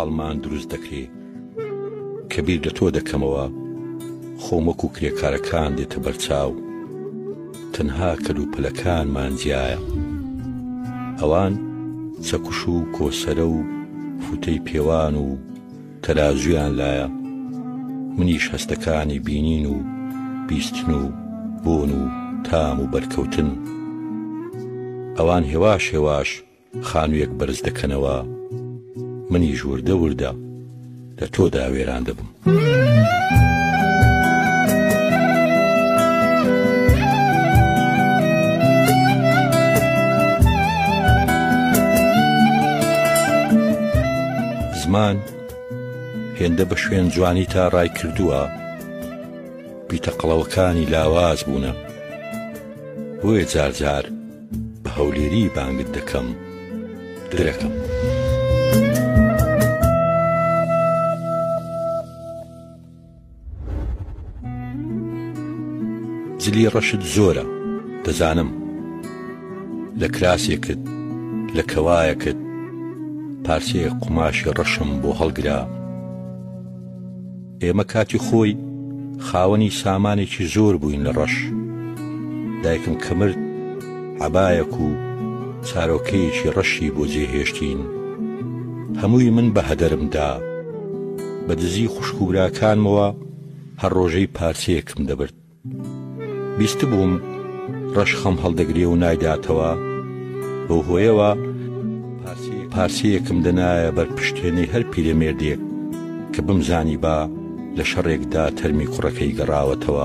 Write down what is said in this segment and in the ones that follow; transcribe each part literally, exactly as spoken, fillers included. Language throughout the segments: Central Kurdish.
هەڵمان دروست دەکرێ کە بیر لە تۆ دەکەمەوە خۆم وەکو کرێکارەکان دێتە بەرچاو تەنها کەلوپەلەکانمان جیایە ئەوان چەکوش و کۆسەرە و فوتەی پێوان و تەرازویان لایە منیش هەستەکانی بینین و بیستن و بۆن و تام و بەرکەوتن ئەوان هێواش هێواش خانوویەک بەرز دەکەنەوە منیش وردە وردە لە تۆدا وێران دەبم زمان هێندە بە شوێن جوانی تا ڕای کردووە بیتەقڵەوەکانی لاواز بوونە بۆیە جار جار بە هەولێری بانگت دەکەم درەکەم جلی ڕەشت زۆرە دەزانم لە کراسێکت لە کەوایەکت پارچەیەک قوماشی ڕەشم بۆ هەڵگرا ئێمە کاتی خۆی خاوەنی سامانێکی زۆر بووین لە ڕەش دایکم کە مرد عەبایەک و چارۆکەیەکی ڕەشی بۆ جێهێشتین هەمووی من بە هەدەرمدا بە دزی خوشکوبراکانمەوە هەر ڕۆژەی پارچەیەکم دەبرد بیست بووم ڕەش خەم هەڵدەگرێ و نایداتەوە بەو هۆیەوە پارچەیەکم دەنایە بەر پشتێنەی هەر پیرەمێردێک کە بمزانی با لە شەڕێکدا تەرمی کوڕەکەی گەڕاوەتەوە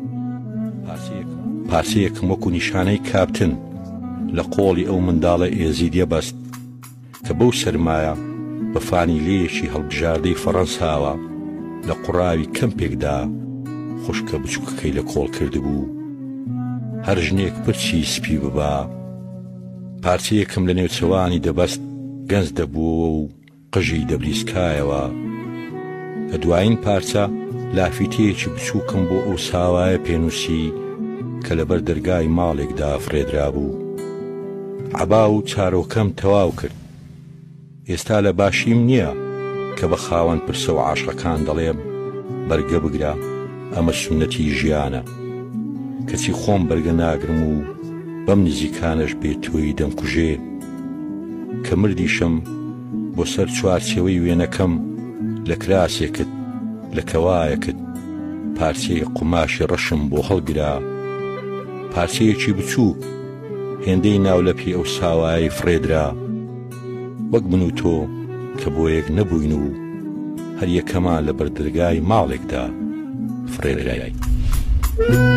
پارچەیەکم وەکو نیشانەی کاپتن لە قۆڵی ئەو منداڵە ئێزیدیە بەست کە بەو سەرمایە بە فانیلەیەکی هەڵبژاردەی فەڕەنساوە لە قوڕاوی کەمپێکدا خوشکە بچووکەکەی لە کۆڵ کردبوو هەر ژنێک پرچی سپی ببا پارچەیەکم لە نێوچەوانی دەبەست گەنج دەبووەوە و قژی دەبریسکایەوە کە دوایین پارچە لافیتەیەکی بچووکم بۆ ئەو ساوایە پێنووسی کە لەبەر دەرگای ماڵێکدا فرێدرا بوو عەبا و چارۆکەم تەواو کرد ئێستا لە باشیم نییە کە بە خاوەن پرسە و عاشقەکان دەڵێم بەرگە بگرە ئەمە سونەتی ژیانە کەچی خۆم بەرگە ناگرم و بەم نزیکانەش بێ تۆی دەمکوژێ کە مردیشم بۆ سەر چوارچێوەی وێنەکەم لە کراسێکت لە کەوایەکت پارچەی قوماشی ڕەشم بۆ هەڵگرا پارچەیەکی بچووک هێندەی ناولەپی ئەو ساوایی فرێدرا وەک من و تۆ کە بۆ یەک نەبووین و هەر یەکەمان لە بەردەرگای ماڵێکدا فرێدرای